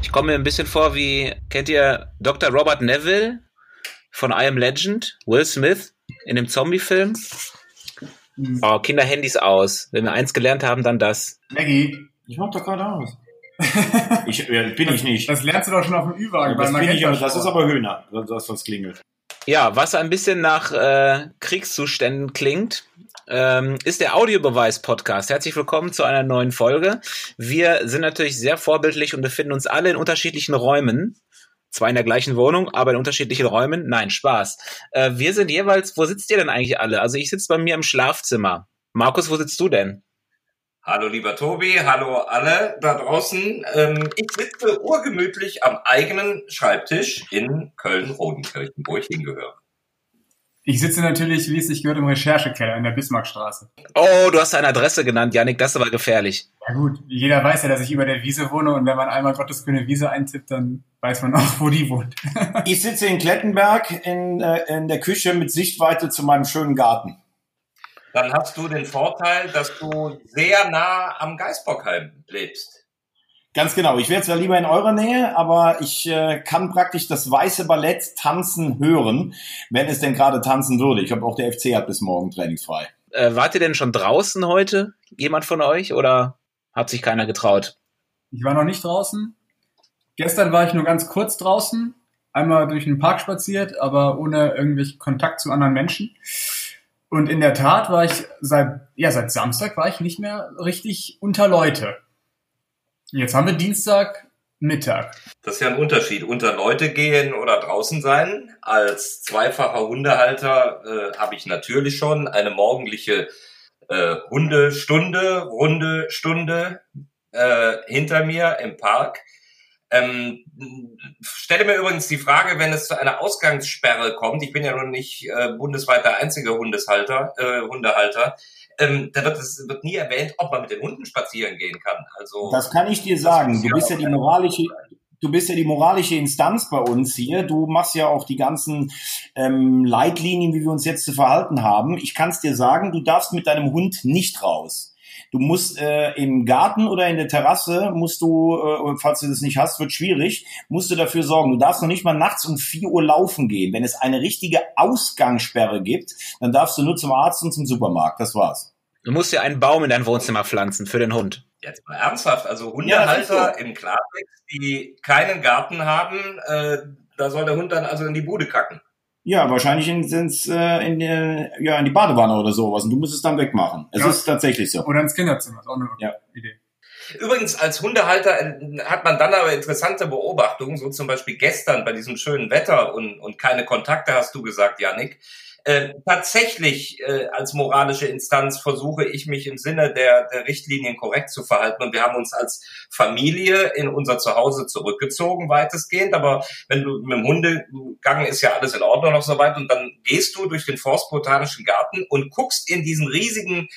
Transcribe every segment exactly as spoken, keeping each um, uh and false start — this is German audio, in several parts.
Ich komme mir ein bisschen vor wie, kennt ihr Doktor Robert Neville von I Am Legend? Will Smith in dem Zombie-Film? Mhm. Oh, Kinderhandys aus. Wenn wir eins gelernt haben, dann das. Maggie. Ich mach doch gerade aus. ich, ja, bin das, ich nicht. Das lernst du doch schon auf dem Ü-Wagen. Ja, das, bin ich, das ist aber Höhner, das was klingelt. Ja, was ein bisschen nach äh, Kriegszuständen klingt, ähm, ist der Audiobeweis-Podcast. Herzlich willkommen zu einer neuen Folge. Wir sind natürlich sehr vorbildlich und befinden uns alle in unterschiedlichen Räumen. Zwar in der gleichen Wohnung, aber in unterschiedlichen Räumen. Nein, Spaß. Äh, wir sind jeweils, wo sitzt ihr denn eigentlich alle? Also ich sitze bei mir im Schlafzimmer. Markus, wo sitzt du denn? Hallo lieber Tobi, hallo alle da draußen. Ähm, ich sitze urgemütlich am eigenen Schreibtisch in Köln-Rodenkirchen, wo ich hingehöre. Ich sitze natürlich, wie es sich gehört, im Recherchekeller in der Bismarckstraße. Oh, du hast eine Adresse genannt, Jannik, das ist aber gefährlich. Ja gut, jeder weiß ja, dass ich über der Wiese wohne und wenn man einmal Gottesgrüne Wiese eintippt, dann weiß man auch, wo die wohnt. Ich sitze in Klettenberg in, äh, in der Küche mit Sichtweite zu meinem schönen Garten. Dann hast du den Vorteil, dass du sehr nah am Geisbockheim lebst. Ganz genau. Ich wäre zwar lieber in eurer Nähe, aber ich äh, kann praktisch das weiße Ballett tanzen hören, wenn es denn gerade tanzen würde. Ich glaube, auch der F C hat bis morgen trainingsfrei. Äh, wart ihr denn schon draußen heute? Jemand von euch? Oder hat sich keiner getraut? Ich war noch nicht draußen. Gestern war ich nur ganz kurz draußen. Einmal durch den Park spaziert, aber ohne irgendwelchen Kontakt zu anderen Menschen. Und in der Tat war ich seit, ja, seit Samstag war ich nicht mehr richtig unter Leute. Jetzt haben wir Dienstagmittag. Das ist ja ein Unterschied. Unter Leute gehen oder draußen sein. Als zweifacher Hundehalter äh, habe ich natürlich schon eine morgendliche äh, Hundestunde, runde Stunde äh, hinter mir im Park. Ähm, stelle mir übrigens die Frage, wenn es zu einer Ausgangssperre kommt, ich bin ja nun nicht äh, bundesweit der einzige Hundeshalter, äh, Hundehalter, ähm, da wird es wird nie erwähnt, ob man mit den Hunden spazieren gehen kann. Also das kann ich dir sagen. Du bist ja die moralische, du bist ja die moralische Instanz bei uns hier. Du machst ja auch die ganzen ähm, Leitlinien, wie wir uns jetzt zu verhalten haben. Ich kann es dir sagen, du darfst mit deinem Hund nicht raus. Du musst äh, im Garten oder in der Terrasse, musst du, äh, falls du das nicht hast, wird schwierig, musst du dafür sorgen. Du darfst noch nicht mal nachts um vier Uhr laufen gehen. Wenn es eine richtige Ausgangssperre gibt, dann darfst du nur zum Arzt und zum Supermarkt. Das war's. Du musst ja einen Baum in dein Wohnzimmer pflanzen für den Hund. Jetzt mal ernsthaft, also Hundehalter ja, im Klartext, die keinen Garten haben, äh, da soll der Hund dann also in die Bude kacken. Ja, wahrscheinlich sind es äh, in, die, ja, in die Badewanne oder sowas und du musst es dann wegmachen. Es ja. ist tatsächlich so. Oder ins Kinderzimmer, ist auch eine ja. Idee. Übrigens, als Hundehalter hat man dann aber interessante Beobachtungen, so zum Beispiel gestern bei diesem schönen Wetter und, und keine Kontakte, hast du gesagt, Jannik. Äh, tatsächlich äh, als moralische Instanz versuche ich mich im Sinne der, der Richtlinien korrekt zu verhalten und wir haben uns als Familie in unser Zuhause zurückgezogen, weitestgehend, aber wenn du mit dem Hundegang ist ja alles in Ordnung noch soweit und dann gehst du durch den Forstbotanischen Garten und guckst in diesen riesigen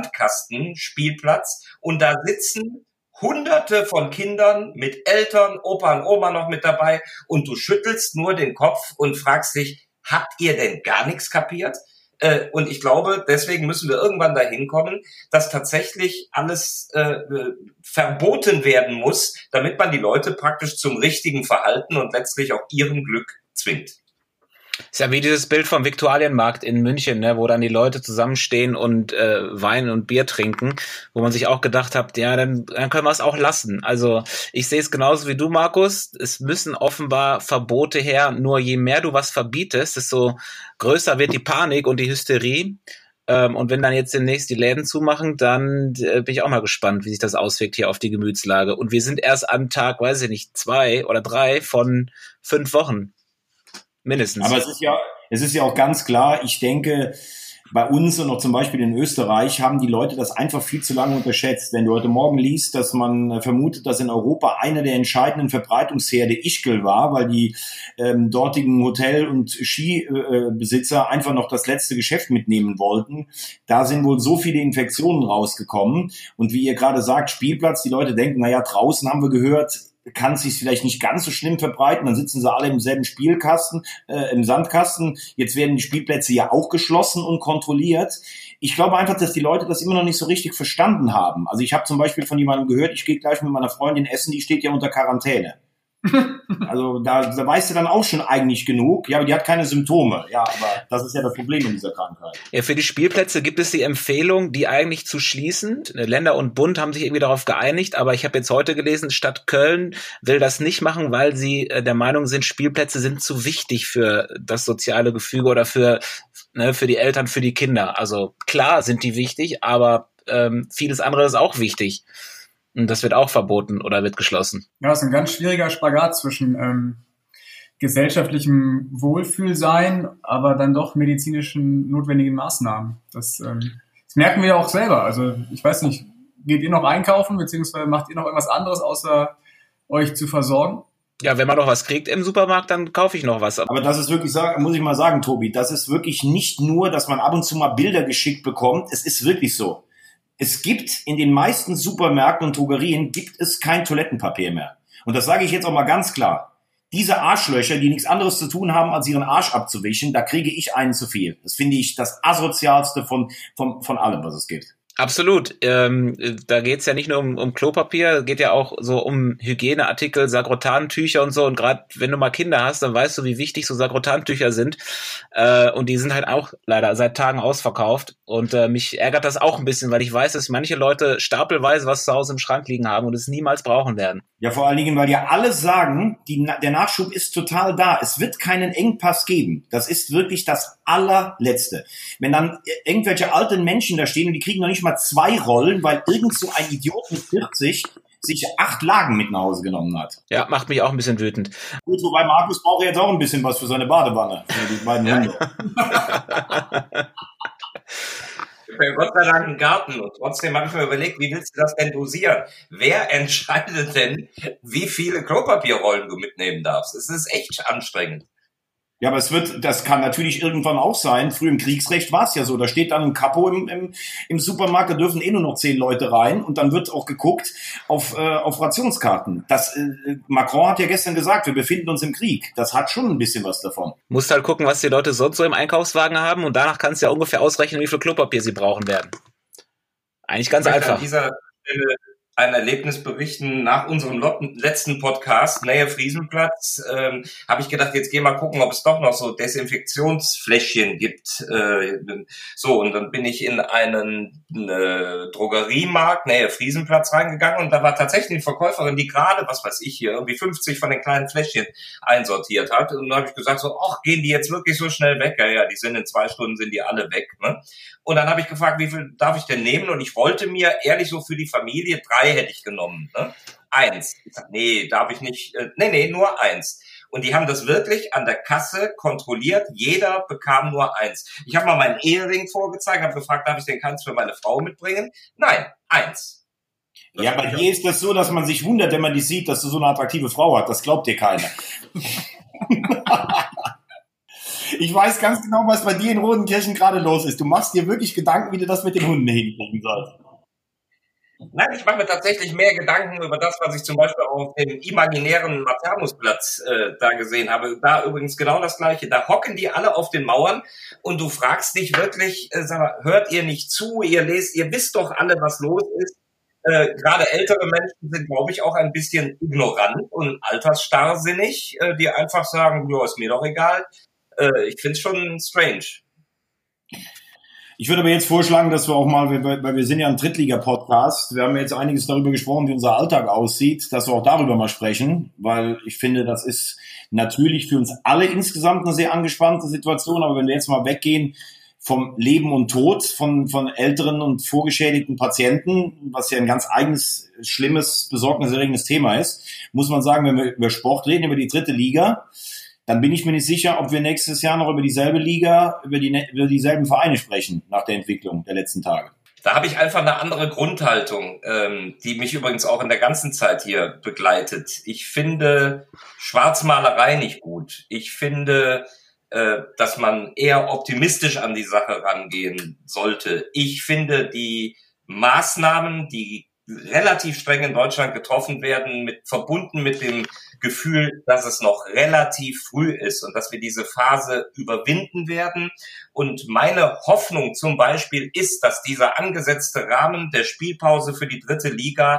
Sandkasten-Spielplatz und da sitzen Hunderte von Kindern mit Eltern, Opa und Oma noch mit dabei und du schüttelst nur den Kopf und fragst dich, habt ihr denn gar nichts kapiert? Äh, und ich glaube, deswegen müssen wir irgendwann dahin kommen, dass tatsächlich alles äh, verboten werden muss, damit man die Leute praktisch zum richtigen Verhalten und letztlich auch ihrem Glück zwingt. Ist ja wie dieses Bild vom Viktualienmarkt in München, ne, wo dann die Leute zusammenstehen und äh, Wein und Bier trinken, wo man sich auch gedacht hat, ja, dann, dann können wir es auch lassen. Also ich sehe es genauso wie du, Markus. Es müssen offenbar Verbote her. Nur je mehr du was verbietest, desto größer wird die Panik und die Hysterie. Ähm, und wenn dann jetzt demnächst die Läden zumachen, dann äh, bin ich auch mal gespannt, wie sich das auswirkt hier auf die Gemütslage. Und wir sind erst am Tag, weiß ich nicht, zwei oder drei von fünf Wochen. Mindestens. Aber es ist ja, es ist ja auch ganz klar, ich denke, bei uns und auch zum Beispiel in Österreich haben die Leute das einfach viel zu lange unterschätzt. Wenn du heute Morgen liest, dass man vermutet, dass in Europa einer der entscheidenden Verbreitungsherde Ischgl war, weil die ähm, dortigen Hotel- und Skibesitzer äh, einfach noch das letzte Geschäft mitnehmen wollten. Da sind wohl so viele Infektionen rausgekommen. Und wie ihr gerade sagt, Spielplatz, die Leute denken, naja, draußen haben wir gehört, kann es sich vielleicht nicht ganz so schlimm verbreiten, dann sitzen sie alle im selben Spielkasten, äh, im Sandkasten. Jetzt werden die Spielplätze ja auch geschlossen und kontrolliert. Ich glaube einfach, dass die Leute das immer noch nicht so richtig verstanden haben. Also ich habe zum Beispiel von jemandem gehört, ich gehe gleich mit meiner Freundin essen, die steht ja unter Quarantäne. Also da, da weißt du dann auch schon eigentlich genug. Ja, aber die hat keine Symptome. Ja, aber das ist ja das Problem in dieser Krankheit. Ja, für die Spielplätze gibt es die Empfehlung, die eigentlich zu schließen. Länder und Bund haben sich irgendwie darauf geeinigt, aber ich habe jetzt heute gelesen, Stadt Köln will das nicht machen, weil sie der Meinung sind, Spielplätze sind zu wichtig für das soziale Gefüge oder für, ne, für die Eltern, für die Kinder. Also klar sind die wichtig, aber ähm, vieles andere ist auch wichtig. Und das wird auch verboten oder wird geschlossen. Ja, das ist ein ganz schwieriger Spagat zwischen ähm, gesellschaftlichem Wohlfühlsein, aber dann doch medizinischen notwendigen Maßnahmen. Das, ähm, das merken wir ja auch selber. Also ich weiß nicht, geht ihr noch einkaufen, beziehungsweise macht ihr noch irgendwas anderes, außer euch zu versorgen? Ja, wenn man noch was kriegt im Supermarkt, dann kaufe ich noch was. Aber das ist wirklich, muss ich mal sagen, Tobi, das ist wirklich nicht nur, dass man ab und zu mal Bilder geschickt bekommt. Es ist wirklich so. Es gibt in den meisten Supermärkten und Drogerien gibt es kein Toilettenpapier mehr. Und das sage ich jetzt auch mal ganz klar. Diese Arschlöcher, die nichts anderes zu tun haben, als ihren Arsch abzuwischen, da kriege ich einen zu viel. Das finde ich das asozialste von, von, von allem, was es gibt. Absolut. Ähm, da geht's ja nicht nur um, um Klopapier, geht ja auch so um Hygieneartikel, Sagrotantücher und so. Und gerade wenn du mal Kinder hast, dann weißt du, wie wichtig so Sagrotantücher sind. Äh, und die sind halt auch leider seit Tagen ausverkauft. Und äh, mich ärgert das auch ein bisschen, weil ich weiß, dass manche Leute stapelweise was zu Hause im Schrank liegen haben und es niemals brauchen werden. Ja, vor allen Dingen, weil ja alle sagen, die, der Nachschub ist total da. Es wird keinen Engpass geben. Das ist wirklich das allerletzte. Wenn dann irgendwelche alten Menschen da stehen und die kriegen noch nicht mal zwei Rollen, weil irgend so ein Idiot mit vierzig sich acht Lagen mit nach Hause genommen hat. Ja, macht mich auch ein bisschen wütend. Gut, wobei Markus braucht jetzt auch ein bisschen was für seine Badewanne. Für die beiden Hunde. Ich habe Gott sei Dank einen Garten und trotzdem habe ich mir überlegt, wie willst du das denn dosieren? Wer entscheidet denn, wie viele Klopapierrollen du mitnehmen darfst? Es ist echt anstrengend. Ja, aber es wird, das kann natürlich irgendwann auch sein. Früher im Kriegsrecht war es ja so. Da steht dann ein Kapo im, im, im Supermarkt, da dürfen eh nur noch zehn Leute rein und dann wird auch geguckt auf, äh, auf Rationskarten. Das, äh, Macron hat ja gestern gesagt, wir befinden uns im Krieg. Das hat schon ein bisschen was davon. Musst halt gucken, was die Leute sonst so im Einkaufswagen haben und danach kannst du ja ungefähr ausrechnen, wie viel Klopapier sie brauchen werden. Eigentlich ganz ich einfach. An dieser Stelle ein Erlebnis berichten. Nach unserem letzten Podcast, Nähe Friesenplatz, ähm, habe ich gedacht, jetzt geh mal gucken, ob es doch noch so Desinfektionsfläschchen gibt. Äh, so, und dann bin ich in einen äh, Drogeriemarkt, Nähe Friesenplatz, reingegangen und da war tatsächlich eine Verkäuferin, die gerade, was weiß ich hier, irgendwie fünfzig von den kleinen Fläschchen einsortiert hat. Und dann habe ich gesagt so, ach, gehen die jetzt wirklich so schnell weg? Ja, ja, die sind in zwei Stunden, sind die alle weg. Ne? Und dann habe ich gefragt, wie viel darf ich denn nehmen? Und ich wollte mir ehrlich so für die Familie drei hätte ich genommen. Ne? Eins. Ich sag, nee, darf ich nicht. Äh, nee, nee, nur eins. Und die haben das wirklich an der Kasse kontrolliert. Jeder bekam nur eins. Ich habe mal meinen Ehering vorgezeigt, habe gefragt, darf ich denn keins für meine Frau mitbringen? Nein, eins. Das ja, bei dir ist das so, dass man sich wundert, wenn man die sieht, dass du so eine attraktive Frau hast. Das glaubt dir keiner. Ich weiß ganz genau, was bei dir in Rodenkirchen gerade los ist. Du machst dir wirklich Gedanken, wie du das mit den Hunden hinkriegen sollst. Nein, ich mache mir tatsächlich mehr Gedanken über das, was ich zum Beispiel auf dem imaginären Maternusplatz äh, da gesehen habe. Da übrigens genau das Gleiche. Da hocken die alle auf den Mauern und du fragst dich wirklich, äh, sag mal, hört ihr nicht zu? Ihr lest, ihr wisst doch alle, was los ist. Äh, gerade ältere Menschen sind, glaube ich, auch ein bisschen ignorant und altersstarrsinnig, äh, die einfach sagen, ja, ist mir doch egal. Äh, ich finde es schon strange. Ich würde aber jetzt vorschlagen, dass wir auch mal, weil wir sind ja ein Drittliga-Podcast, wir haben jetzt einiges darüber gesprochen, wie unser Alltag aussieht, dass wir auch darüber mal sprechen, weil ich finde, das ist natürlich für uns alle insgesamt eine sehr angespannte Situation, aber wenn wir jetzt mal weggehen vom Leben und Tod von, von älteren und vorgeschädigten Patienten, was ja ein ganz eigenes, schlimmes, besorgniserregendes Thema ist, muss man sagen, wenn wir über Sport reden, über die dritte Liga, dann bin ich mir nicht sicher, ob wir nächstes Jahr noch über dieselbe Liga, über, die, über dieselben Vereine sprechen, nach der Entwicklung der letzten Tage. Da habe ich einfach eine andere Grundhaltung, ähm, die mich übrigens auch in der ganzen Zeit hier begleitet. Ich finde Schwarzmalerei nicht gut. Ich finde, äh, dass man eher optimistisch an die Sache rangehen sollte. Ich finde die Maßnahmen, die relativ streng in Deutschland getroffen werden, mit, verbunden mit dem Gefühl, dass es noch relativ früh ist und dass wir diese Phase überwinden werden. Und meine Hoffnung zum Beispiel ist, dass dieser angesetzte Rahmen der Spielpause für die dritte Liga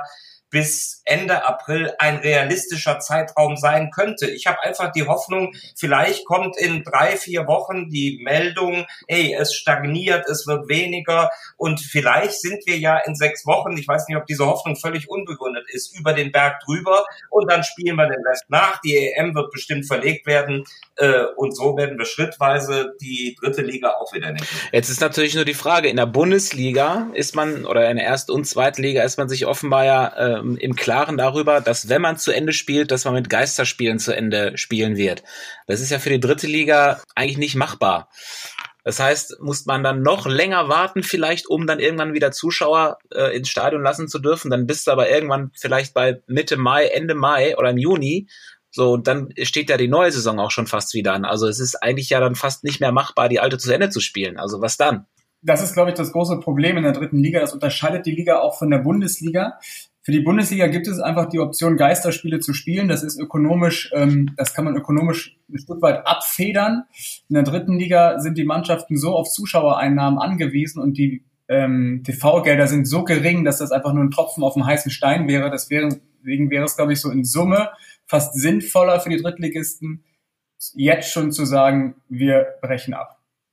bis Ende April ein realistischer Zeitraum sein könnte. Ich habe einfach die Hoffnung, vielleicht kommt in drei, vier Wochen die Meldung, hey, es stagniert, es wird weniger und vielleicht sind wir ja in sechs Wochen, ich weiß nicht, ob diese Hoffnung völlig unbegründet ist, über den Berg drüber und dann spielen wir den Rest nach. Die E M wird bestimmt verlegt werden äh, und so werden wir schrittweise die dritte Liga auch wieder nehmen. Jetzt ist natürlich nur die Frage, in der Bundesliga ist man, oder in der Erst- und Zweitliga ist man sich offenbar ja ähm, im Klaren darüber, dass wenn man zu Ende spielt, dass man mit Geisterspielen zu Ende spielen wird. Das ist ja für die dritte Liga eigentlich nicht machbar. Das heißt, muss man dann noch länger warten vielleicht, um dann irgendwann wieder Zuschauer äh, ins Stadion lassen zu dürfen. Dann bist du aber irgendwann vielleicht bei Mitte Mai, Ende Mai oder im Juni. So, und dann steht ja die neue Saison auch schon fast wieder an. Also es ist eigentlich ja dann fast nicht mehr machbar, die alte zu Ende zu spielen. Also was dann? Das ist, glaube ich, das große Problem in der dritten Liga. Das unterscheidet die Liga auch von der Bundesliga. Für die Bundesliga gibt es einfach die Option, Geisterspiele zu spielen. Das ist ökonomisch, ähm, das kann man ökonomisch ein Stück weit abfedern. In der dritten Liga sind die Mannschaften so auf Zuschauereinnahmen angewiesen und die ähm, T V-Gelder sind so gering, dass das einfach nur ein Tropfen auf dem heißen Stein wäre. Deswegen wäre es, glaube ich, so in Summe fast sinnvoller für die Drittligisten, jetzt schon zu sagen, wir brechen ab.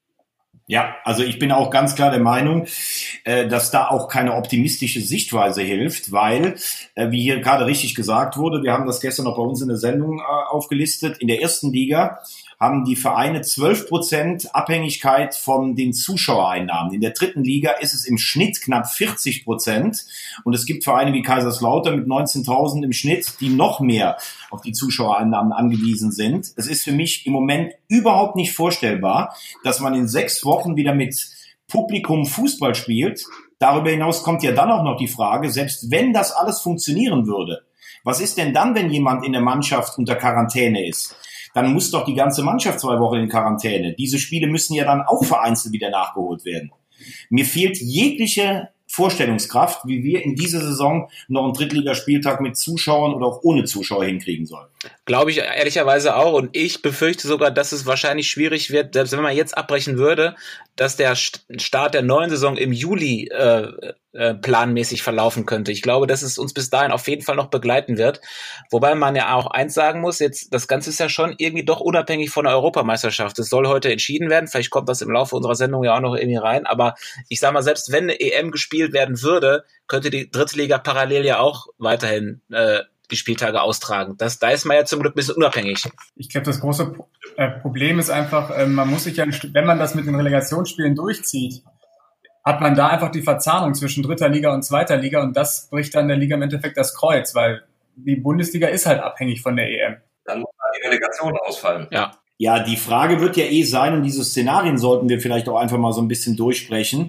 Ja, also ich bin auch ganz klar der Meinung, äh, dass da auch keine optimistische Sichtweise hilft, weil, äh, wie hier gerade richtig gesagt wurde, wir haben das gestern noch bei uns in der Sendung äh, aufgelistet, in der ersten Liga haben die Vereine zwölf Prozent Abhängigkeit von den Zuschauereinnahmen. In der dritten Liga ist es im Schnitt knapp vierzig Prozent. Und es gibt Vereine wie Kaiserslautern mit neunzehntausend im Schnitt, die noch mehr auf die Zuschauereinnahmen angewiesen sind. Es ist für mich im Moment überhaupt nicht vorstellbar, dass man in sechs Wochen wieder mit Publikum Fußball spielt. Darüber hinaus kommt ja dann auch noch die Frage, selbst wenn das alles funktionieren würde, was ist denn dann, wenn jemand in der Mannschaft unter Quarantäne ist? Dann muss doch die ganze Mannschaft zwei Wochen in Quarantäne. Diese Spiele müssen ja dann auch vereinzelt wieder nachgeholt werden. Mir fehlt jegliche Vorstellungskraft, wie wir in dieser Saison noch einen Drittligaspieltag mit Zuschauern oder auch ohne Zuschauer hinkriegen sollen. Glaube ich ehrlicherweise auch. Und ich befürchte sogar, dass es wahrscheinlich schwierig wird, selbst wenn man jetzt abbrechen würde, dass der Start der neuen Saison im Juli äh, äh, planmäßig verlaufen könnte. Ich glaube, dass es uns bis dahin auf jeden Fall noch begleiten wird. Wobei man ja auch eins sagen muss, jetzt das Ganze ist ja schon irgendwie doch unabhängig von der Europameisterschaft. Es soll heute entschieden werden. Vielleicht kommt das im Laufe unserer Sendung ja auch noch irgendwie rein. Aber ich sage mal, selbst wenn eine E M gespielt werden würde, könnte die dritte Liga parallel ja auch weiterhin äh, die Spieltage austragen. Das, da ist man ja zum Glück ein bisschen unabhängig. Ich glaube, das große äh, Problem ist einfach, äh, man muss sich ja, wenn man das mit den Relegationsspielen durchzieht, hat man da einfach die Verzahnung zwischen dritter Liga und zweiter Liga und das bricht dann der Liga im Endeffekt das Kreuz, weil die Bundesliga ist halt abhängig von der E M. Dann muss die Relegation ausfallen. Ja. Ja, die Frage wird ja eh sein, und diese Szenarien sollten wir vielleicht auch einfach mal so ein bisschen durchsprechen.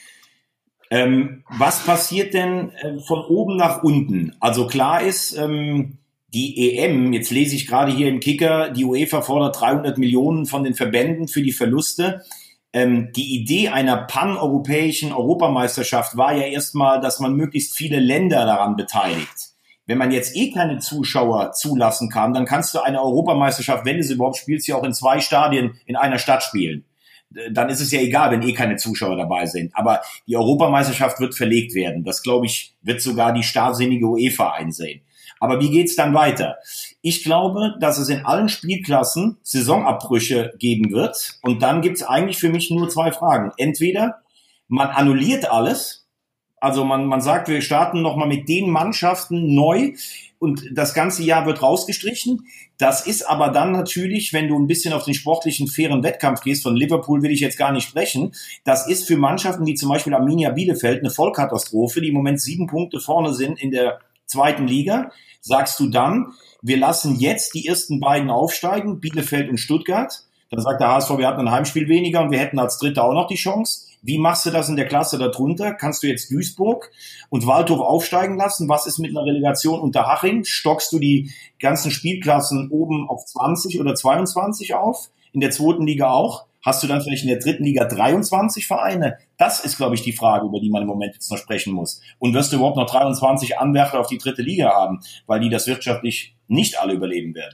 Ähm, was passiert denn äh, von oben nach unten? Also klar ist, ähm, die E M, jetzt lese ich gerade hier im Kicker, die UEFA fordert dreihundert Millionen von den Verbänden für die Verluste. Ähm, die Idee einer paneuropäischen Europameisterschaft war ja erstmal, dass man möglichst viele Länder daran beteiligt. Wenn man jetzt eh keine Zuschauer zulassen kann, dann kannst du eine Europameisterschaft, wenn du sie überhaupt spielst, ja auch in zwei Stadien in einer Stadt spielen. Dann ist es ja egal, wenn eh keine Zuschauer dabei sind. Aber die Europameisterschaft wird verlegt werden. Das, glaube ich, wird sogar die starrsinnige UEFA einsehen. Aber wie geht's dann weiter? Ich glaube, dass es in allen Spielklassen Saisonabbrüche geben wird. Und dann gibt's eigentlich für mich nur zwei Fragen. Entweder man annulliert alles, also man, man sagt, wir starten nochmal mit den Mannschaften neu und das ganze Jahr wird rausgestrichen. Das ist aber dann natürlich, wenn du ein bisschen auf den sportlichen, fairen Wettkampf gehst, von Liverpool will ich jetzt gar nicht sprechen, das ist für Mannschaften wie zum Beispiel Arminia Bielefeld eine Vollkatastrophe, die im Moment sieben Punkte vorne sind in der zweiten Liga. Sagst du dann, wir lassen jetzt die ersten beiden aufsteigen, Bielefeld und Stuttgart. Dann sagt der H S V, wir hatten ein Heimspiel weniger und wir hätten als Dritter auch noch die Chance. Wie machst du das in der Klasse darunter? Kannst du jetzt Duisburg und Waldhof aufsteigen lassen? Was ist mit einer Relegation unter Haching? Stockst du die ganzen Spielklassen oben auf zwanzig oder zweiundzwanzig auf? In der zweiten Liga auch? Hast du dann vielleicht in der dritten Liga dreiundzwanzig Vereine? Das ist, glaube ich, die Frage, über die man im Moment jetzt noch sprechen muss. Und wirst du überhaupt noch dreiundzwanzig Anwärter auf die dritte Liga haben, weil die das wirtschaftlich nicht alle überleben werden?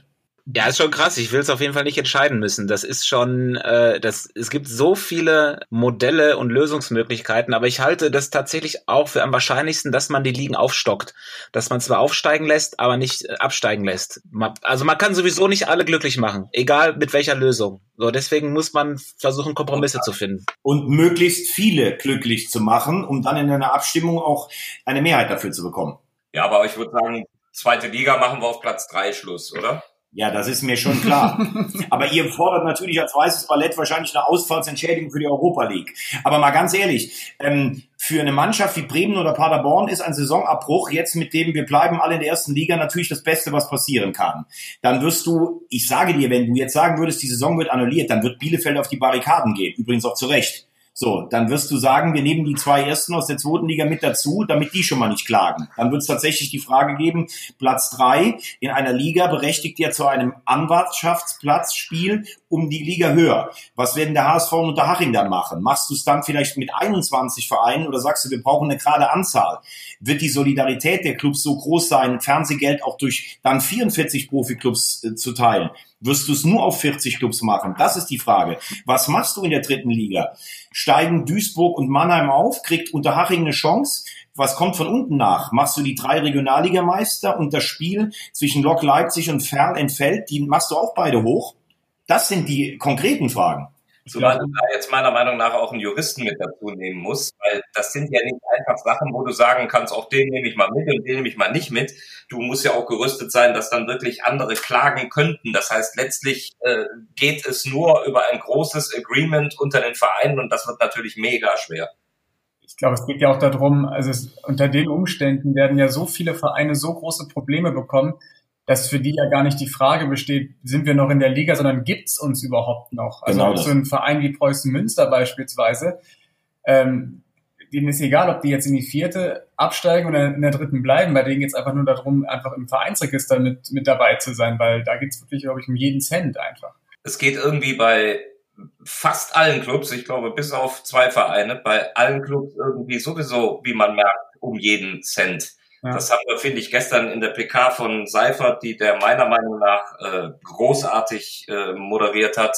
Ja, ist schon krass. Ich will es auf jeden Fall nicht entscheiden müssen. Das ist schon, äh, das, es gibt so viele Modelle und Lösungsmöglichkeiten, aber ich halte das tatsächlich auch für am wahrscheinlichsten, dass man die Ligen aufstockt. Dass man zwar aufsteigen lässt, aber nicht äh, absteigen lässt. Man, also man kann sowieso nicht alle glücklich machen, egal mit welcher Lösung. So, deswegen muss man versuchen, Kompromisse zu finden. Und möglichst viele glücklich zu machen, um dann in einer Abstimmung auch eine Mehrheit dafür zu bekommen. Ja, aber ich würde sagen, zweite Liga machen wir auf Platz drei Schluss, oder? Ja, das ist mir schon klar. Aber ihr fordert natürlich als Weißes Ballett wahrscheinlich eine Ausfallsentschädigung für die Europa League. Aber mal ganz ehrlich, ähm, für eine Mannschaft wie Bremen oder Paderborn ist ein Saisonabbruch jetzt mit dem wir bleiben alle in der ersten Liga natürlich das Beste, was passieren kann. Dann wirst du, ich sage dir, wenn du jetzt sagen würdest, die Saison wird annulliert, dann wird Bielefeld auf die Barrikaden gehen. Übrigens auch zu Recht. So, dann wirst du sagen, wir nehmen die zwei Ersten aus der zweiten Liga mit dazu, damit die schon mal nicht klagen. Dann wird es tatsächlich die Frage geben, Platz drei in einer Liga berechtigt ja zu einem Anwartschaftsplatzspiel um die Liga höher. Was werden der H S V und Unterhaching dann machen? Machst du es dann vielleicht mit einundzwanzig Vereinen oder sagst du, wir brauchen eine gerade Anzahl? Wird die Solidarität der Clubs so groß sein, Fernsehgeld auch durch dann vierundvierzig Profiklubs äh, zu teilen? Wirst du es nur auf vierzig Clubs machen? Das ist die Frage. Was machst du in der dritten Liga? Steigen Duisburg und Mannheim auf? Kriegt Unterhaching eine Chance? Was kommt von unten nach? Machst du die drei Regionalligameister und das Spiel zwischen Lok Leipzig und Ferl entfällt? Die machst du auch beide hoch? Das sind die konkreten Fragen. Zumal du da jetzt meiner Meinung nach auch einen Juristen mit dazu nehmen musst, weil das sind ja nicht einfach Sachen, wo du sagen kannst, auch den nehme ich mal mit und den nehme ich mal nicht mit. Du musst ja auch gerüstet sein, dass dann wirklich andere klagen könnten. Das heißt, letztlich äh, geht es nur über ein großes Agreement unter den Vereinen und das wird natürlich mega schwer. Ich glaube, es geht ja auch darum, also es, unter den Umständen werden ja so viele Vereine so große Probleme bekommen, dass für die ja gar nicht die Frage besteht, sind wir noch in der Liga, sondern gibt's uns überhaupt noch? Also genau auch so ein Verein wie Preußen Münster beispielsweise, ähm, denen ist egal, ob die jetzt in die vierte absteigen oder in der dritten bleiben, bei denen geht's einfach nur darum, einfach im Vereinsregister mit, mit dabei zu sein, weil da geht's wirklich, glaube ich, um jeden Cent einfach. Es geht irgendwie bei fast allen Clubs, ich glaube bis auf zwei Vereine, bei allen Clubs irgendwie sowieso, wie man merkt, um jeden Cent. Ja. Das haben wir, finde ich, gestern in der P K von Seifert, die der meiner Meinung nach äh, großartig äh, moderiert hat,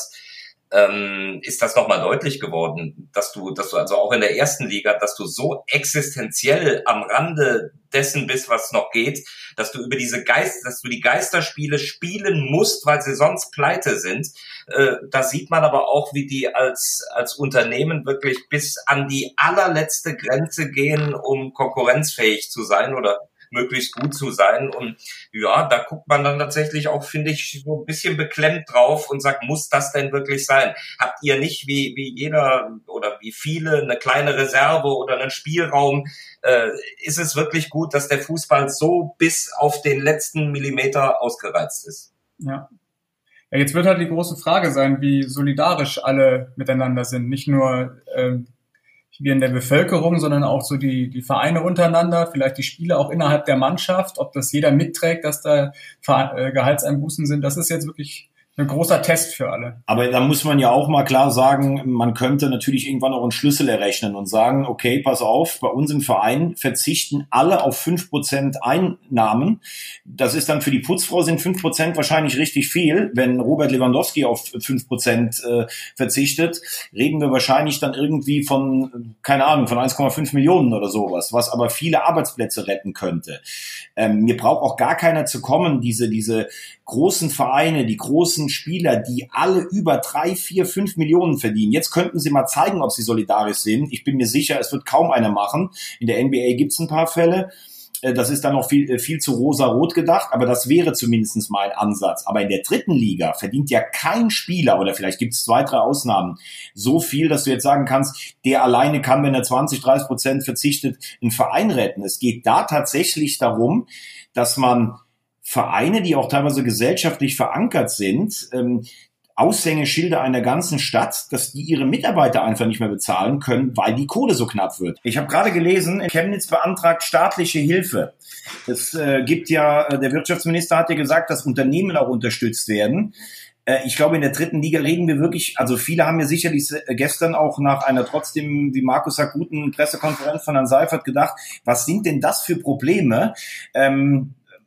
ähm, ist das nochmal deutlich geworden, dass du, dass du also auch in der ersten Liga, dass du so existenziell am Rande dessen bist, was noch geht, dass du über diese Geist, dass du die Geisterspiele spielen musst, weil sie sonst pleite sind. Äh, da sieht man aber auch, wie die als als Unternehmen wirklich bis an die allerletzte Grenze gehen, um konkurrenzfähig zu sein oder möglichst gut zu sein. Und ja, da guckt man dann tatsächlich auch, finde ich, so ein bisschen beklemmt drauf und sagt, muss das denn wirklich sein? Habt ihr nicht wie wie jeder oder wie viele eine kleine Reserve oder einen Spielraum? Äh, ist es wirklich gut, dass der Fußball so bis auf den letzten Millimeter ausgereizt ist? Ja. Ja, jetzt wird halt die große Frage sein, wie solidarisch alle miteinander sind. Nicht nur ähm, wir in der Bevölkerung, sondern auch so die, die Vereine untereinander, vielleicht die Spieler auch innerhalb der Mannschaft, ob das jeder mitträgt, dass da Ver- Gehaltseinbußen sind. Das ist jetzt wirklich ein großer Test für alle. Aber da muss man ja auch mal klar sagen, man könnte natürlich irgendwann auch einen Schlüssel errechnen und sagen, okay, pass auf, bei uns im Verein verzichten alle auf fünf Prozent Einnahmen. Das ist dann für die Putzfrau sind fünf Prozent wahrscheinlich richtig viel. Wenn Robert Lewandowski auf fünf Prozent äh, verzichtet, reden wir wahrscheinlich dann irgendwie von, keine Ahnung, von eins Komma fünf Millionen oder sowas, was aber viele Arbeitsplätze retten könnte. Ähm, mir braucht auch gar keiner zu kommen, diese, diese großen Vereine, die großen Spieler, die alle über drei, vier, fünf Millionen verdienen. Jetzt könnten sie mal zeigen, ob sie solidarisch sind. Ich bin mir sicher, es wird kaum einer machen. In der N B A gibt es ein paar Fälle. Das ist dann noch viel, viel zu rosa-rot gedacht, aber das wäre zumindest mal ein Ansatz. Aber in der dritten Liga verdient ja kein Spieler, oder vielleicht gibt es zwei, drei Ausnahmen, so viel, dass du jetzt sagen kannst, der alleine kann, wenn er zwanzig, dreißig Prozent verzichtet, einen Verein retten. Es geht da tatsächlich darum, dass man Vereine, die auch teilweise gesellschaftlich verankert sind, ähm, Aushängeschilder einer ganzen Stadt, dass die ihre Mitarbeiter einfach nicht mehr bezahlen können, weil die Kohle so knapp wird. Ich habe gerade gelesen, Chemnitz beantragt staatliche Hilfe. Es äh, gibt ja, der Wirtschaftsminister hat ja gesagt, dass Unternehmen auch unterstützt werden. Äh, ich glaube, in der dritten Liga reden wir wirklich, also viele haben mir sicherlich gestern auch nach einer trotzdem, wie Markus sagt, guten Pressekonferenz von Herrn Seifert gedacht, was sind denn das für Probleme? Ähm,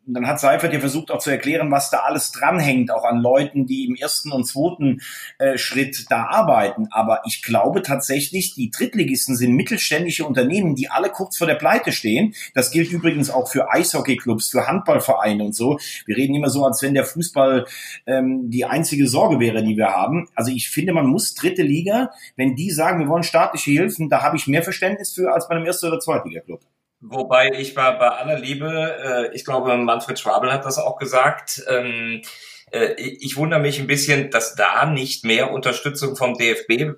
Und dann hat Seifert ja versucht auch zu erklären, was da alles dranhängt, auch an Leuten, die im ersten und zweiten äh, Schritt da arbeiten. Aber ich glaube tatsächlich, die Drittligisten sind mittelständische Unternehmen, die alle kurz vor der Pleite stehen. Das gilt übrigens auch für Eishockeyclubs, für Handballvereine und so. Wir reden immer so, als wenn der Fußball ähm, die einzige Sorge wäre, die wir haben. Also ich finde, man muss dritte Liga, wenn die sagen, wir wollen staatliche Hilfen, da habe ich mehr Verständnis für als bei einem Erste- oder Zweitliga-Club. Wobei ich war bei aller Liebe, äh, ich glaube, Manfred Schwabel hat das auch gesagt, ähm, äh, ich wundere mich ein bisschen, dass da nicht mehr Unterstützung vom D F B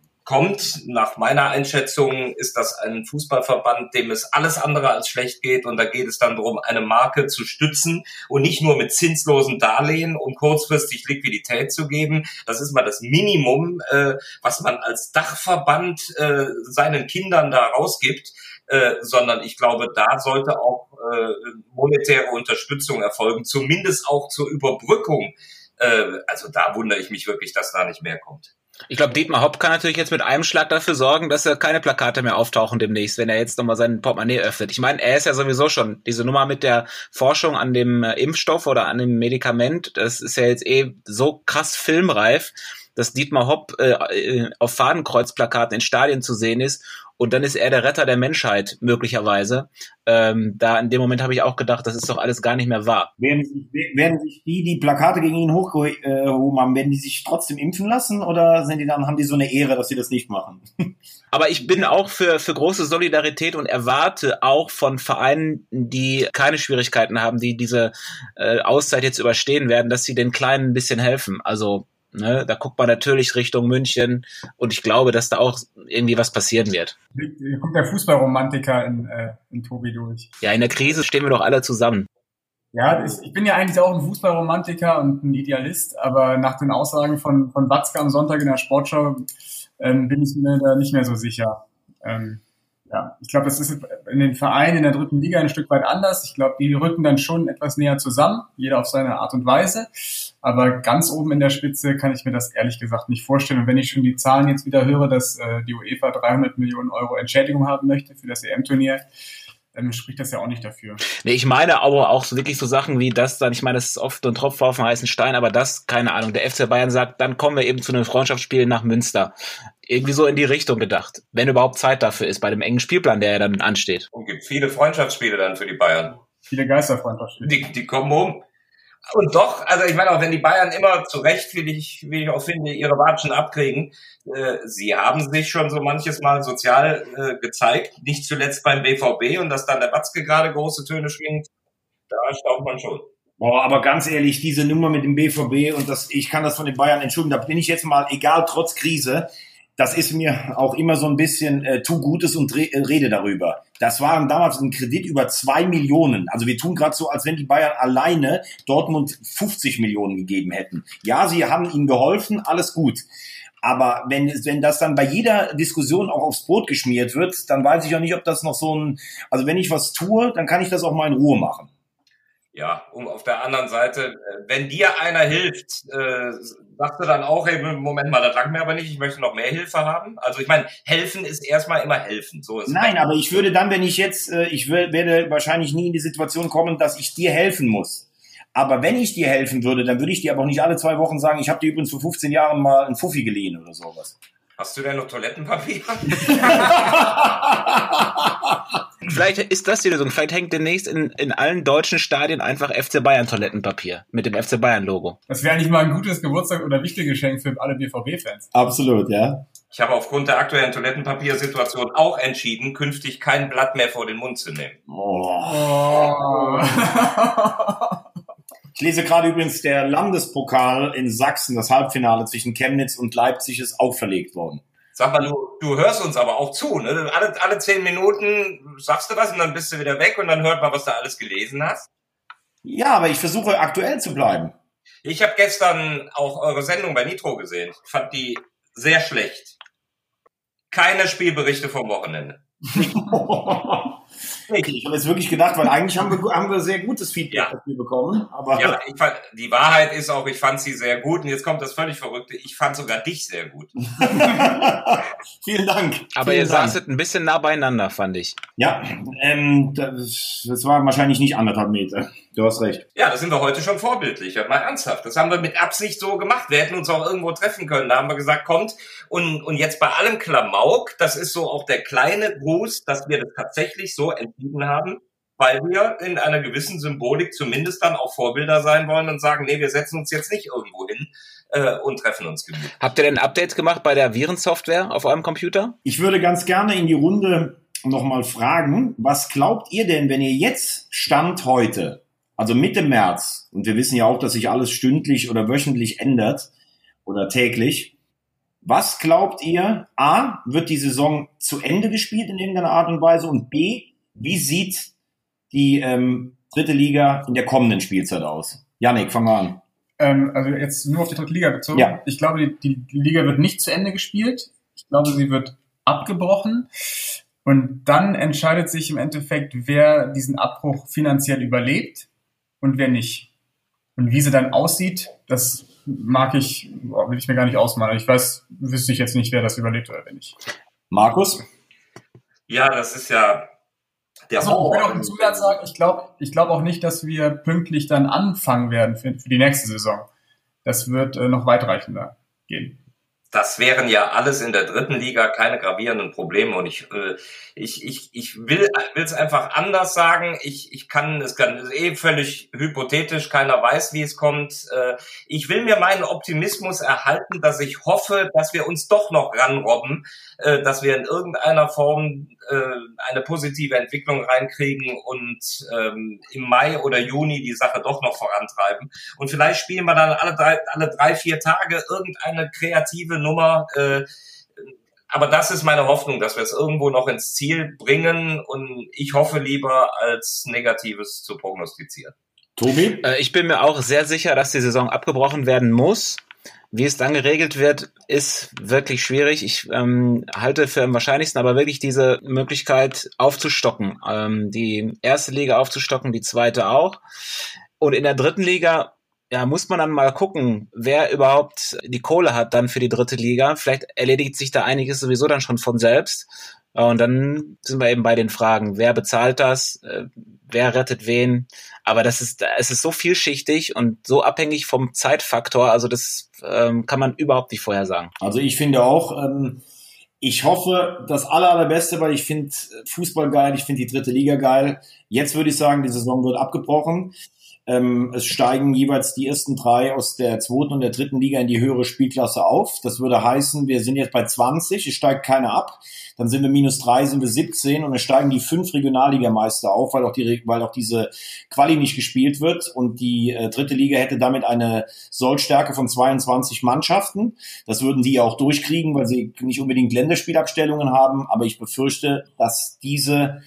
kommt. Nach meiner Einschätzung ist das ein Fußballverband, dem es alles andere als schlecht geht, und da geht es dann darum, eine Marke zu stützen und nicht nur mit zinslosen Darlehen, um kurzfristig Liquidität zu geben. Das ist mal das Minimum, äh, was man als Dachverband äh, seinen Kindern da rausgibt. Äh, sondern ich glaube, da sollte auch äh, monetäre Unterstützung erfolgen, zumindest auch zur Überbrückung. Äh, also da wundere ich mich wirklich, dass da nicht mehr kommt. Ich glaube, Dietmar Hopp kann natürlich jetzt mit einem Schlag dafür sorgen, dass er keine Plakate mehr auftauchen demnächst, wenn er jetzt nochmal sein Portemonnaie öffnet. Ich meine, er ist ja sowieso schon, diese Nummer mit der Forschung an dem Impfstoff oder an dem Medikament, das ist ja jetzt eh so krass filmreif, dass Dietmar Hopp äh, auf Fadenkreuzplakaten in Stadien zu sehen ist. Und dann ist er der Retter der Menschheit, möglicherweise. Ähm, da in dem Moment habe ich auch gedacht, das ist doch alles gar nicht mehr wahr. Werden sich, werden sich die, die Plakate gegen ihn hochgehoben haben, werden die sich trotzdem impfen lassen oder sind die dann, haben die so eine Ehre, dass sie das nicht machen? Aber ich bin auch für, für große Solidarität und erwarte auch von Vereinen, die keine Schwierigkeiten haben, die diese äh, Auszeit jetzt überstehen werden, dass sie den Kleinen ein bisschen helfen. Also Ne, da guckt man natürlich Richtung München und ich glaube, dass da auch irgendwie was passieren wird. Hier kommt der Fußballromantiker in, äh, in Tobi durch. Ja, in der Krise stehen wir doch alle zusammen. Ja, ich, ich bin ja eigentlich auch ein Fußballromantiker und ein Idealist, aber nach den Aussagen von, von Watzke am Sonntag in der Sportschau ähm, bin ich mir da nicht mehr so sicher. Ähm, ja, ich glaube, das ist in den Vereinen in der dritten Liga ein Stück weit anders. Ich glaube, die rücken dann schon etwas näher zusammen, jeder auf seine Art und Weise. Aber ganz oben in der Spitze kann ich mir das ehrlich gesagt nicht vorstellen. Und wenn ich schon die Zahlen jetzt wieder höre, dass äh, die UEFA dreihundert Millionen Euro Entschädigung haben möchte für das E M-Turnier, dann spricht das ja auch nicht dafür. Nee, ich meine aber auch so wirklich so Sachen wie das dann, ich meine, das ist oft ein Tropfen auf den heißen Stein, aber das, keine Ahnung, der F C Bayern sagt, dann kommen wir eben zu einem Freundschaftsspiel nach Münster. Irgendwie so in die Richtung gedacht. Wenn überhaupt Zeit dafür ist, bei dem engen Spielplan, der ja dann ansteht. Und gibt viele Freundschaftsspiele dann für die Bayern. Viele Geisterfreundschaftsspiele. Die, die kommen um. Und doch, also ich meine auch, wenn die Bayern immer zu Recht, wie ich, wie ich auch finde, ihre Watschen abkriegen, äh, sie haben sich schon so manches Mal sozial äh, gezeigt, nicht zuletzt beim B V B, und dass dann der Watzke gerade große Töne schwingt, da staubt man schon. Boah, aber ganz ehrlich, diese Nummer mit dem B V B und das, ich kann das von den Bayern entschuldigen, da bin ich jetzt mal, egal, trotz Krise, das ist mir auch immer so ein bisschen äh, tu Gutes und re- rede darüber. Das waren damals ein Kredit über zwei Millionen. Also wir tun gerade so, als wenn die Bayern alleine Dortmund fünfzig Millionen gegeben hätten. Ja, sie haben ihnen geholfen, alles gut. Aber wenn, wenn das dann bei jeder Diskussion auch aufs Brot geschmiert wird, dann weiß ich auch nicht, ob das noch so ein, also wenn ich was tue, dann kann ich das auch mal in Ruhe machen. Ja, um auf der anderen Seite, wenn dir einer hilft, äh, sagst du dann auch, hey, Moment mal, das langt mir aber nicht, ich möchte noch mehr Hilfe haben. Also ich meine, helfen ist erstmal immer helfen. So ist Nein, aber ich würde dann, wenn ich jetzt, äh, ich will, werde wahrscheinlich nie in die Situation kommen, dass ich dir helfen muss. Aber wenn ich dir helfen würde, dann würde ich dir aber auch nicht alle zwei Wochen sagen, ich habe dir übrigens vor fünfzehn Jahren mal einen Fuffi geliehen oder sowas. Hast du denn noch Toilettenpapier? Vielleicht ist das die Lösung. Vielleicht hängt demnächst in, in allen deutschen Stadien einfach F C Bayern Toilettenpapier mit dem F C Bayern Logo. Das wäre eigentlich mal ein gutes Geburtstag- oder Wichtelgeschenk für alle B V B-Fans. Absolut, ja. Ich habe aufgrund der aktuellen Toilettenpapiersituation auch entschieden, künftig kein Blatt mehr vor den Mund zu nehmen. Oh. Oh. Ich lese gerade übrigens, der Landespokal in Sachsen, das Halbfinale zwischen Chemnitz und Leipzig, ist auch verlegt worden. Sag mal, du, du hörst uns aber auch zu, ne? Alle, alle zehn Minuten sagst du was und dann bist du wieder weg und dann hört man, was du alles gelesen hast. Ja, aber ich versuche aktuell zu bleiben. Ich habe gestern auch eure Sendung bei Nitro gesehen. Ich fand die sehr schlecht. Keine Spielberichte vom Wochenende. Ich habe jetzt wirklich gedacht, weil eigentlich haben wir, haben wir sehr gutes Feedback Ja. dafür bekommen. Aber Ja, ich fand, die Wahrheit ist auch, ich fand sie sehr gut. Und jetzt kommt das völlig Verrückte. Ich fand sogar dich sehr gut. vielen Dank. Aber vielen ihr Dank. saßet ein bisschen nah beieinander, fand ich. Ja, ähm, das, das war wahrscheinlich nicht anderthalb Meter. Du hast recht. Ja, da sind wir heute schon vorbildlich. Ja, mal ernsthaft. Das haben wir mit Absicht so gemacht. Wir hätten uns auch irgendwo treffen können. Da haben wir gesagt, kommt. Und, und jetzt bei allem Klamauk, das ist so auch der kleine Gruß, dass wir das tatsächlich so entschieden haben, weil wir in einer gewissen Symbolik zumindest dann auch Vorbilder sein wollen und sagen, nee, wir setzen uns jetzt nicht irgendwo hin äh, und treffen uns gemütlich. Habt ihr denn Updates gemacht bei der Virensoftware auf eurem Computer? Ich würde ganz gerne in die Runde nochmal fragen, was glaubt ihr denn, wenn ihr jetzt Stand heute, also Mitte März, und wir wissen ja auch, dass sich alles stündlich oder wöchentlich ändert oder täglich, was glaubt ihr, A, wird die Saison zu Ende gespielt in irgendeiner Art und Weise und B, wie sieht die ähm, dritte Liga in der kommenden Spielzeit aus? Yannick, fang mal an. Ähm, also jetzt nur auf die dritte Liga bezogen. Ja. Ich glaube, die, die, die Liga wird nicht zu Ende gespielt. Ich glaube, sie wird abgebrochen. Und dann entscheidet sich im Endeffekt, wer diesen Abbruch finanziell überlebt und wer nicht. Und wie sie dann aussieht, das mag ich, boah, will ich mir gar nicht ausmalen. Ich weiß, wüsste ich jetzt nicht, wer das überlebt oder wer nicht. Markus? Ja, das ist ja der Achso, ich will auch einen Zusatz sagen, ich glaube ich glaube auch nicht, dass wir pünktlich dann anfangen werden für, für die nächste Saison. Das wird äh, noch weitreichender gehen. Das wären ja alles in der dritten Liga keine gravierenden Probleme und ich äh, ich ich ich will will es einfach anders sagen. Ich ich kann es kann ist eh völlig hypothetisch, keiner weiß, wie es kommt. Äh, ich will mir meinen Optimismus erhalten, dass ich hoffe, dass wir uns doch noch ranrobben, äh, dass wir in irgendeiner Form äh, eine positive Entwicklung reinkriegen und ähm, im Mai oder Juni die Sache doch noch vorantreiben. Und vielleicht spielen wir dann alle drei alle drei vier Tage irgendeine kreative Nummer, äh, aber das ist meine Hoffnung, dass wir es irgendwo noch ins Ziel bringen und ich hoffe lieber, als Negatives zu prognostizieren. Tobi? Äh, ich bin mir auch sehr sicher, dass die Saison abgebrochen werden muss. Wie es dann geregelt wird, ist wirklich schwierig. Ich ähm, halte für am wahrscheinlichsten aber wirklich diese Möglichkeit aufzustocken. Ähm, die erste Liga aufzustocken, die zweite auch. Und in der dritten Liga ja, muss man dann mal gucken, wer überhaupt die Kohle hat dann für die dritte Liga. Vielleicht erledigt sich da einiges sowieso dann schon von selbst. Und dann sind wir eben bei den Fragen, wer bezahlt das, wer rettet wen. Aber das ist, es ist so vielschichtig und so abhängig vom Zeitfaktor. Also das ähm, kann man überhaupt nicht vorhersagen. Also ich finde auch, ähm, ich hoffe das aller, allerbeste, weil ich finde Fußball geil, ich finde die dritte Liga geil. Jetzt würde ich sagen, die Saison wird abgebrochen. Ähm, es steigen jeweils die ersten drei aus der zweiten und der dritten Liga in die höhere Spielklasse auf. Das würde heißen, wir sind jetzt bei zwanzig, es steigt keiner ab. Dann sind wir minus drei, sind wir siebzehn und es steigen die fünf Regionalligameister auf, weil auch die, weil auch diese Quali nicht gespielt wird und die äh, dritte Liga hätte damit eine Sollstärke von zweiundzwanzig Mannschaften. Das würden die ja auch durchkriegen, weil sie nicht unbedingt Länderspielabstellungen haben, aber ich befürchte, dass diese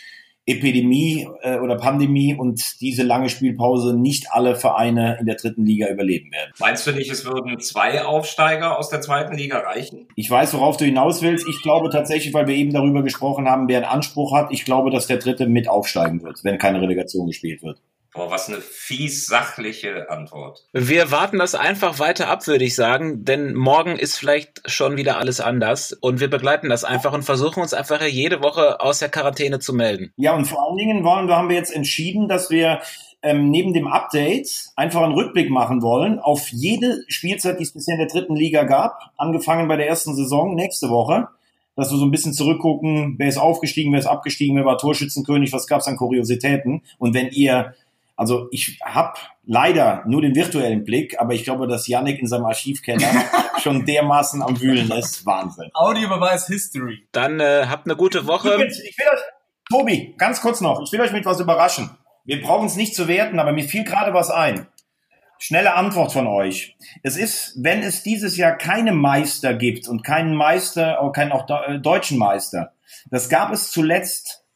Epidemie äh, oder Pandemie und diese lange Spielpause nicht alle Vereine in der dritten Liga überleben werden. Meinst du nicht, es würden zwei Aufsteiger aus der zweiten Liga reichen? Ich weiß, worauf du hinaus willst. Ich glaube tatsächlich, weil wir eben darüber gesprochen haben, wer einen Anspruch hat, ich glaube, dass der dritte mit aufsteigen wird, wenn keine Relegation gespielt wird. Boah, was eine fies sachliche Antwort. Wir warten das einfach weiter ab, würde ich sagen, denn morgen ist vielleicht schon wieder alles anders und wir begleiten das einfach und versuchen uns einfach jede Woche aus der Quarantäne zu melden. Ja, und vor allen Dingen wollen, wir haben wir jetzt entschieden, dass wir ähm, neben dem Update einfach einen Rückblick machen wollen auf jede Spielzeit, die es bisher in der dritten Liga gab, angefangen bei der ersten Saison nächste Woche. Dass wir so ein bisschen zurückgucken, wer ist aufgestiegen, wer ist abgestiegen, wer war Torschützenkönig, was gab es an Kuriositäten. Und wenn ihr Also ich habe leider nur den virtuellen Blick, aber ich glaube, dass Yannick in seinem Archivkeller schon dermaßen am Wühlen ist. Wahnsinn. Audiobeweis History. Dann äh, habt eine gute Woche. Übrigens, ich will euch, Tobi, ganz kurz noch, ich will euch mit was überraschen. Wir brauchen es nicht zu werten, aber mir fiel gerade was ein. Schnelle Antwort von euch. Es ist, wenn es dieses Jahr keine Meister gibt und keinen Meister, auch keinen auch deutschen Meister, das gab es zuletzt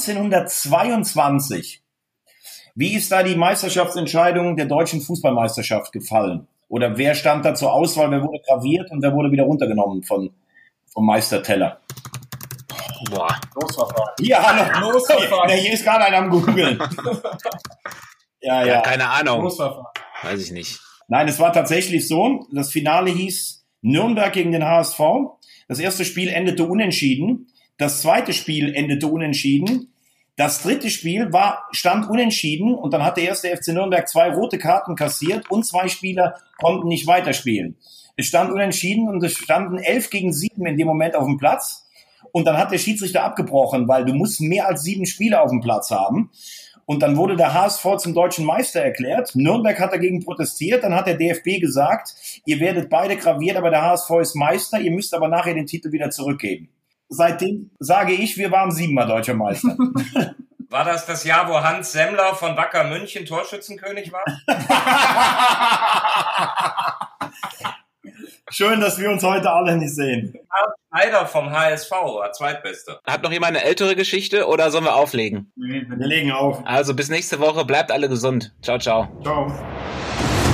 neunzehnhundertzweiundzwanzig. Wie ist da die Meisterschaftsentscheidung der deutschen Fußballmeisterschaft gefallen? Oder wer stand da zur Auswahl, wer wurde graviert und wer wurde wieder runtergenommen von, vom Meisterteller? Boah. Losverfahren. Hier, hallo. Losverfahren. Hier, hier ist gerade einer am Googeln. Ja, Ja, ja. keine Ahnung. Losverfahren. Weiß ich nicht. Nein, es war tatsächlich so. Das Finale hieß Nürnberg gegen den H S V. Das erste Spiel endete unentschieden. Das zweite Spiel endete unentschieden. Das dritte Spiel war, stand unentschieden und dann hat der erste F C Nürnberg zwei rote Karten kassiert und zwei Spieler konnten nicht weiterspielen. Es stand unentschieden und es standen elf gegen sieben in dem Moment auf dem Platz. Und dann hat der Schiedsrichter abgebrochen, weil du musst mehr als sieben Spieler auf dem Platz haben. Und dann wurde der H S V zum deutschen Meister erklärt. Nürnberg hat dagegen protestiert. Dann hat der D F B gesagt, ihr werdet beide graviert, aber der H S V ist Meister. Ihr müsst aber nachher den Titel wieder zurückgeben. Seitdem sage ich, wir waren siebenmal deutscher Meister. War das das Jahr, wo Hans Semmler von Wacker München Torschützenkönig war? Schön, dass wir uns heute alle nicht sehen. Schneider vom H S V war Zweitbester. Hat noch jemand eine ältere Geschichte oder sollen wir auflegen? Wir legen auf. Also bis nächste Woche. Bleibt alle gesund. Ciao, ciao. Ciao.